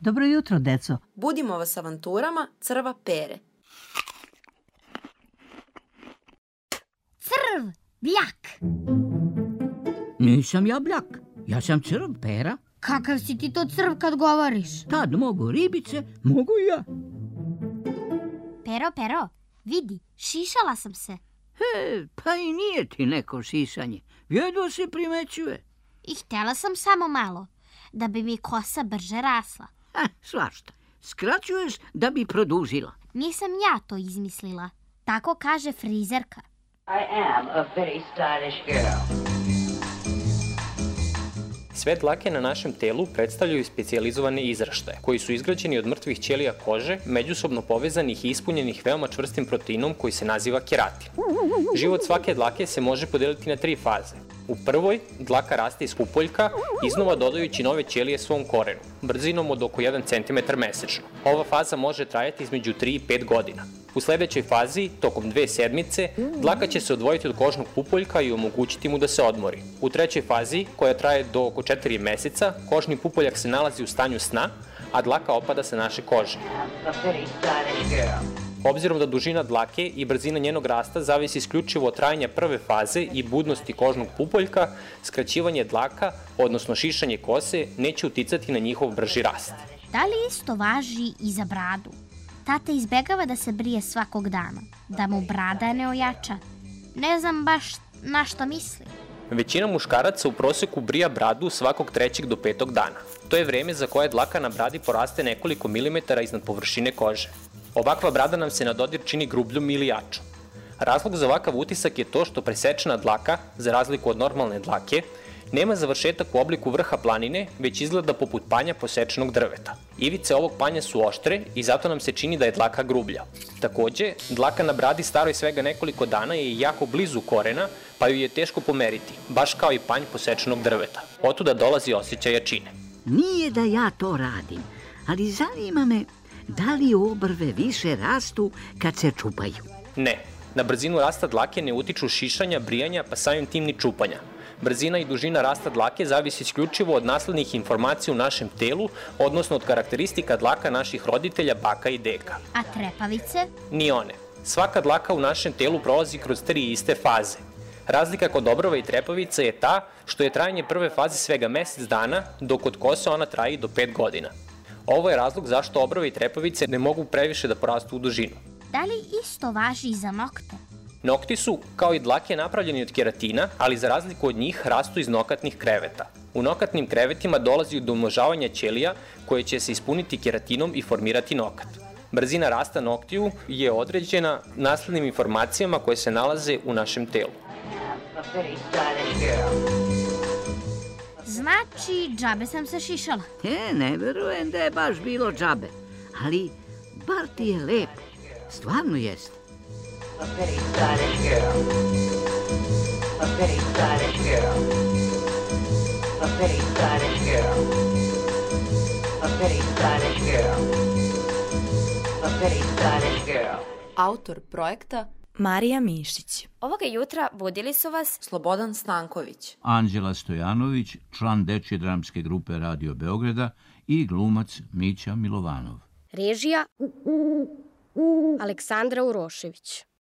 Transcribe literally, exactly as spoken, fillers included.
Dobro jutro, deco. Budimo vas avanturama crva Pere. Crv, bljak. Nisam ja bljak, ja sam crv, Pera. Kakav si ti to crv kad govoriš? Tad mogu ribice, mogu i ja. Pero, Pero, vidi, šišala sam se. He, pa i nije ti neko šišanje. Jedva se primećuje. I htjela sam samo malo, da bi mi kosa brže rasla. Ha, svašta. Skraćuješ da bi produžila. Nisam ja to izmislila. Tako kaže frizerka. I am a very stylish girl. Sve dlake na našem telu predstavljaju specijalizovane izraštaje, koji su izgrađeni od mrtvih ćelija kože, međusobno povezanih i ispunjenih veoma čvrstim proteinom koji se naziva keratin. Život svake dlake se može podeliti na tri faze. U prvoj, dlaka raste iz pupoljka, iznova dodajući nove ćelije svom korenu, brzinom od oko jedan centimetar mesečno. Ova faza može trajati između tri i pet godina. U sledećoj fazi, tokom dve sedmice, dlaka će se odvojiti od kožnog pupoljka i omogućiti mu da se odmori. U trećoj fazi, koja traje do oko četiri meseca, kožni pupoljak se nalazi u stanju sna, a dlaka opada sa naše kože. A very stylish girl. Obzirom da dužina dlake i brzina njenog rasta zavisi isključivo od trajanja prve faze i budnosti kožnog pupoljka, skraćivanje dlaka, odnosno šišanje kose, neće uticati na njihov brži rast. Da li isto važi i za bradu? Tata izbegava da se brije svakog dana, da mu brada ne ojača. Ne znam baš na što misli. Većina muškaraca u proseku brija bradu svakog trećeg do petog dana. To je vreme za koje dlaka na bradi poraste nekoliko milimetara iznad površine kože. Ovakva brada nam se na dodir čini grubljom ili jačom. Razlog za ovakav utisak je to što presečena dlaka, za razliku od normalne dlake, nema završetak u obliku vrha planine, već izgleda poput panja posečenog drveta. Ivice ovog panja su oštre i zato nam se čini da je dlaka grublja. Takođe, dlaka na bradi staroj svega nekoliko dana je jako blizu korena, pa ju je teško pomeriti, baš kao i panj posečenog drveta. Otuda dolazi osjećaj jačine. Nije da ja to radim, ali zanima me da li obrve više rastu kad se čupaju. Ne, na brzinu rasta dlake ne utiču šišanja, brijanja, pa samim tim ni čupanja. Brzina i dužina rasta dlake zavisi isključivo od naslednih informacija u našem telu, odnosno od karakteristika dlaka naših roditelja, baka i deka. A trepavice? Ni one. Svaka dlaka u našem telu prolazi kroz tri iste faze. Razlika kod obrva i trepavica je ta što je trajanje prve faze svega mesec dana, dok kod kose ona traje i do pet godina. Ovo je razlog zašto obrve i trepavice ne mogu previše da porastu u dužinu. Da li isto važi i za nokte? Nokti su, kao i dlake, napravljeni od keratina, ali za razliku od njih rastu iz nokatnih kreveta. U nokatnim krevetima dolazi do umnožavanja ćelija koje će se ispuniti keratinom i formirati nokat. Brzina rasta noktiju je određena naslednim informacijama koje se nalaze u našem telu. A very stylish girl. Znači, džabe sam se šišala. E, ne verujem da je baš bilo džabe, ali bar ti je lepo, stvarno jeste. A very stylish girl. A very stylish girl. A very stylish girl. A very stylish girl. A very stylish girl. Autor projekta Marija Mišić. Ovoga jutra budili su vas Slobodan Stanković, Anđela Stojanović, član dečje dramske grupe Radio Beograda i glumac Mića Milovanov. režija Aleksandra Urošević.